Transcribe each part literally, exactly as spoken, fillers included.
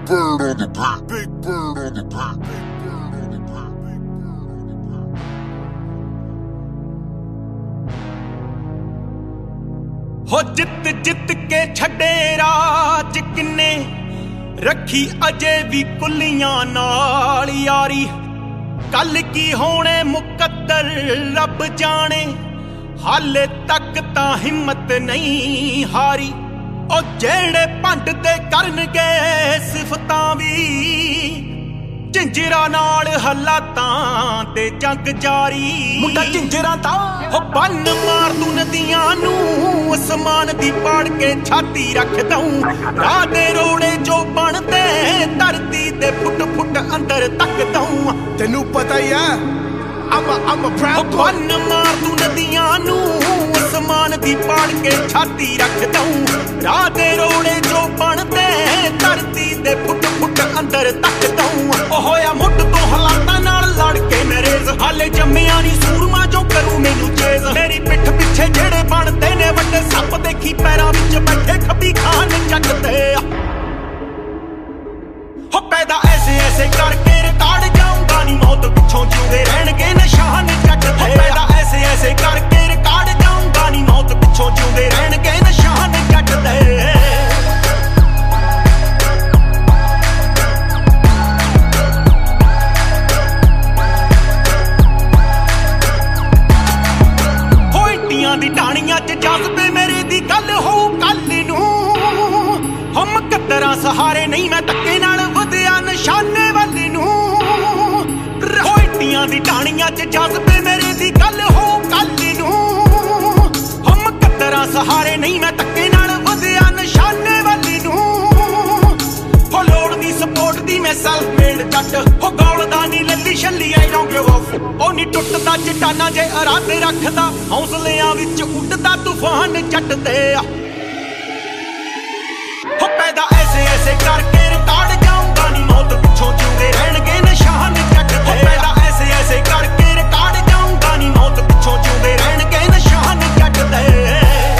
bird on the beat. Big bird on the beat. हो जित जित के छड़े राज किन्ने रखी अजे भी कुलियां नाल यारी। कल की होने मुकद्दर रब जाने, हाले तक ता हिम्मत नहीं हारी। ओ जेड़े भंड दे करनगे सिफतां वी, झिंजरा नाल हालातां ते जंग जारी। मुंडा झिंजरा दा हो बन मार तू नदियां नू, आसमान दी पाड़ के छाती रख दऊं। राह दे रोड़े जो बनदे धरती दे फुट फुट अंदर तक दऊं। तेनू पता ही है I'm a, I'm a proud boy। बन मार तू नदियां नू, आसमान दी पाड़ के छाती रख दऊं। राह दे रोड़े जो बनदे धरती दे फुट फुट अंदर तक दऊं। ओ होया मुੱਢ ਤੋਂ ਹਾਲਾਤਾਂ ਨਾਲ ਲੜ ਕੇ ਨਰੇਜ਼, ਹਾਲੇ ਜੰਮਿਆ ਨਹੀਂ ਸੂਰਮਾ ਜੋ ਕਰੂ ਮੈਨੂੰ ਚੇਜ਼। ਮੇਰੀ ਪਿੱਠ ਪਿੱਛੇ ਜਿਹੜੇ ਬਣਦੇ ਨੇ ਵੱਡੇ ਸੱਪ, ਦੇਖੀ ਪੈਰਾਂ ਵਿੱਚ ਬੈਠੇ ਖੱਬੀ ਖਾਨ ਚੱਕਦੇ ਆ। ਹੋ ਪੈਦਾ ਐਸੇ ਐਸੇ ਕਰਕੇ ਰਿਕਾਰਡ ਜਾਊਂਗਾ ਨਹੀਂ ਮੌਤ ਪਿੱਛੋਂ ਜਿਉਂਦੇ ਰਹਿਣਗੇ ਨਿਸ਼ਾਨ ਚੱਕਦੇ। ਪੈਦਾ ਐਸੇ ਐਸੇ ਕਰਕੇ ਰਿਕਾਰਡ ਜਾਊਂਗਾ ਨਹੀਂ ਮੌਤ ਪਿੱਛੋਂ ਜਿਉਂਦੇ ਰਹਿਣਗੇ ਨਿਸ਼ਾਨ ਚੱਕਦੇ। ਦੀ ਢਾਣੀਆਂ ਚ ਜਜ਼ਬੇ ਮੇਰੇ ਦੀ ਗੱਲ ਹੋਊ ਕੱਲ ਨੂੰ। ਹਮ ਕੱਦਰਾਂ ਸਹਾਰੇ ਨਹੀਂ ਮੈਂ ਧੱਕੇ ਨਾਲ ਵਧਿਆ ਨਿਸ਼ਾਨੇ ਵੱਲ ਨੂੰ। ਹੋਈਟੀਆਂ ਦੀ ਢਾਣੀਆਂ ਚ ਜਜ਼ਬੇ ਮੇਰੇ ਦੀ ਗੱਲ ਹੋਊ ਕੱਲ ਨੂੰ। ਹਮ ਕੱਦਰਾਂ ਸਹਾਰੇ ਨਹੀਂ ਮੈਂ ਧੱਕੇ ਨਾਲ ਵਧਿਆ ਨਿਸ਼ਾਨੇ ਵੱਲ ਨੂੰ। ਹੋ ਲੋੜ ਦੀ ਸਪੋਰਟ ਦੀ ਮੈਂ ਸੈਲਫ ਮੇਡ ਜੱਟ, ਹੋ ਗੌਲਦਾ ਨੀ Lalli ਛੱਲੀ I don't give a ਫ। ਉਹ ਨੀ ਟੁੱਟਦਾ ਚਟਾਨਾ ਜੇ ਇਰਾਦੇ ਰੱਖਦਾ, ਹੌਸਲਿਆਂ ਵਿੱਚ ਉੱਡਦਾ ਤੂਫਾਨ ਚੱਟਦੇ ਆ। ਹੋ ਪੈਦਾ ਐਸੇ ਐਸੇ ਕਰਕੇ ਰਿਕਾਰਡ ਜਾਊਂਗਾ ਨੀ ਮੌਤ ਪਿੱਛੋਂ ਜਿਉਂਦੇ ਰਹਿਣਗੇ ਨਿਸ਼ਾਨ ਚੱਟਦੇ। ਹੋ ਪੈਦਾ ਐਸੇ ਐਸੇ ਕਰਕੇ ਰਿਕਾਰਡ ਜਾਊਂਗਾ ਨੀ ਮੌਤ ਪਿੱਛੋਂ ਜਿਉਂਦੇ ਰਹਿਣਗੇ ਨਿਸ਼ਾਨ ਚੱਟਦੇ।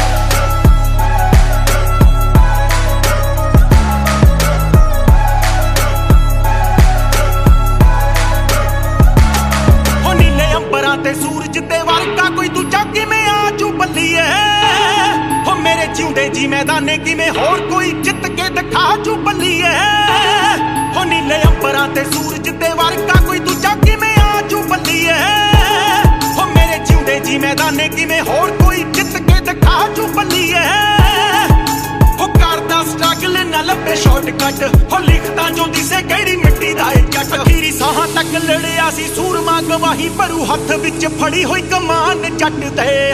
ਤੇ ਸੂਰਜ ਤੇ ਵਰਗਾ ਕੋਈ ਦੂਜਾ ਕਿਵੇਂ ਆਜੂ ਬੱਲੀਏ। ਹੋ ਮੇਰੇ ਜਿਉਂਦੇ ਜੀ ਮੈਦਾਨੇ ਕਿਵੇਂ ਹੋਰ ਕੋਈ ਜਿੱਤ ਕੇ ਦਿਖਾ ਜੂ ਬੱਲੀਏ। ਹੋ ਨੀਲੇ ਅੰਬਰਾਂ ਤੇ ਸੂਰਜ ਤੇ ਵਰਗਾ ਕੋਈ ਦੂਜਾ ਕਿਵੇਂ ਆਜੂ ਬੱਲੀਏ। ਹੋ ਮੇਰੇ ਜਿਉਂਦੇ ਜੀ ਮੈਦਾਨੇ ਕਿਵੇਂ ਹੋਰ ਕੋਈ ਜਿੱਤ ਕੇ ਦਿਖਾ ਜੂ ਬੱਲੀਏ। ਹੋ ਕਰਦਾ ਸਟਰਗਲ ਨਾ ਲੱਭੇ ਸ਼ਾਰਟਕਟ, ਹੋ ਲਿਖਦਾ ਜੋ ਦਿਸੇ ਕਿਹੜੀ ਮਿੱਟੀ ਦਾ ਏ ਜੱਟ। ਅਖੀਰੀ ਸਾਹਾਂ ਤੱਕ ਲੜਿਆ ਸੀ ਸੂਰਮਾ, ਗਵਾਹੀ ਭਰੂ ਹੱਥ ਵਿੱਚ ਫੜੀ ਹੋਈ ਕਮਾਨ ਚੱਟਦੇ।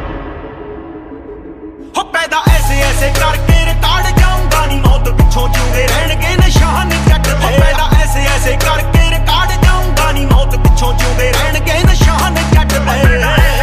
ਹੋ ਪੈਦਾ ਐਸੇ ਐਸੇ ਕਰਕੇ ਰਿਕਾਰਡ ਜਾਊਂਗਾ ਨੀ ਮੌਤ ਪਿੱਛੋਂ ਜਿਉਂਦੇ ਰਹਿਣਗੇ ਨਿਸ਼ਾਨ ਚੱਟਦੇ। ਹੋ ਪੈਦਾ ਐਸੇ ਐਸੇ ਕਰਕੇ ਰਿਕਾਰਡ ਜਾਊਂਗਾ ਨੀ ਮੌਤ ਪਿੱਛੋਂ ਜਿਉਂਦੇ ਰਹਿਣਗੇ ਨਿਸ਼ਾਨ ਚੱਟਦੇ।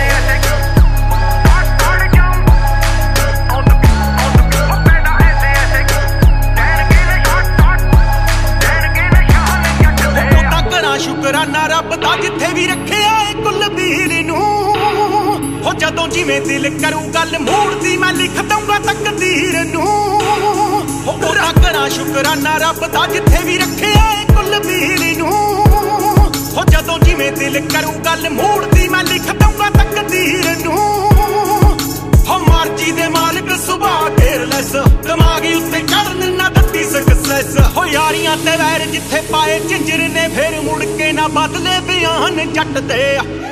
ਸ਼ੁਕਰਾਨਾ ਰੱਬ ਦਾ ਜਿੱਥੇ ਵੀ ਰੱਖਿਆ ਏ ਕੁਲਬੀਰ ਨੂੰ। ਹੋ ਜਦੋਂ ਜਿਵੇਂ ਦਿਲ ਕਰੂ ਗੱਲ ਮੂੜਦੀ ਮੈਂ ਲਿਖ ਦਊਂਗਾ ਤਕਦੀਰ ਨੂੰ। ਹੋ ਪੂਰਾ ਕਰਾਂ ਸ਼ੁਕਰਾਨਾ ਰੱਬ ਦਾ ਜਿੱਥੇ ਵੀ ਰੱਖਿਆ ਏ ਕੁਲਬੀਰ ਨੂੰ। ਹੋ ਜਦੋਂ ਜਿਵੇਂ ਦਿਲ ਕਰੂ ਗੱਲ ਮੂੜਦੀ ਮੈਂ ਲਿਖ ਦਊਂਗਾ ਤਕਦੀਰ ਨੂੰ। ਹੋ ਮਰਜੀ ਦੇ ਮਾਲਕ ਸੁਭਾਅ ਕੇਅਰਲੈਸ, ਦਿਮਾਗੀ ਉੱਤੇ ਚੜਨ ਨਾ ਦਿੱਤੀ ਸਕਸੈਸ। ਹੋ ਯਾਰੀਆਂ ਤੇ ਵੈਰ ਜਿੱਥੇ ਪਾਏ ਝਿੰਜਰ ਨੇ, ਫੇਰ ਮੁੜ ਕੇ ਨਾ ਬਦਲੇ ਬਿਆਨ ਜੱਟਦੇ।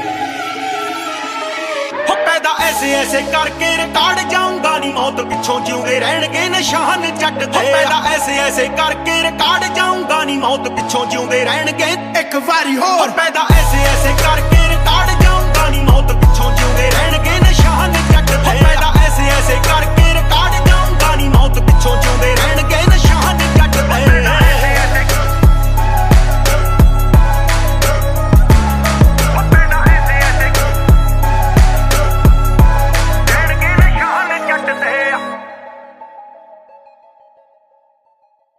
ਹੋ ਪੈਦਾ ਐਸੇ ਐਸੇ ਕਰਕੇ ਰਿਕਾਰਡ ਜਾਊਂਗਾ ਨੀ ਮੌਤ ਪਿੱਛੋਂ ਜਿਉਂਦੇ ਰਹਿਣਗੇ ਨਿਸ਼ਾਨ ਜੱਟਦੇ। ਹੋ ਪੈਦਾ ਐਸੇ ਐਸੇ ਕਰਕੇ ਰਿਕਾਰਡ ਜਾਊਂਗਾ ਨੀ ਮੌਤ ਪਿੱਛੋਂ ਜਿਉਂਦੇ ਰਹਿਣਗੇ। ਇੱਕ ਵਾਰੀ ਹੋਰ ਪੈਦਾ ਐਸੇ ਐਸੇ ਕਰਕੇ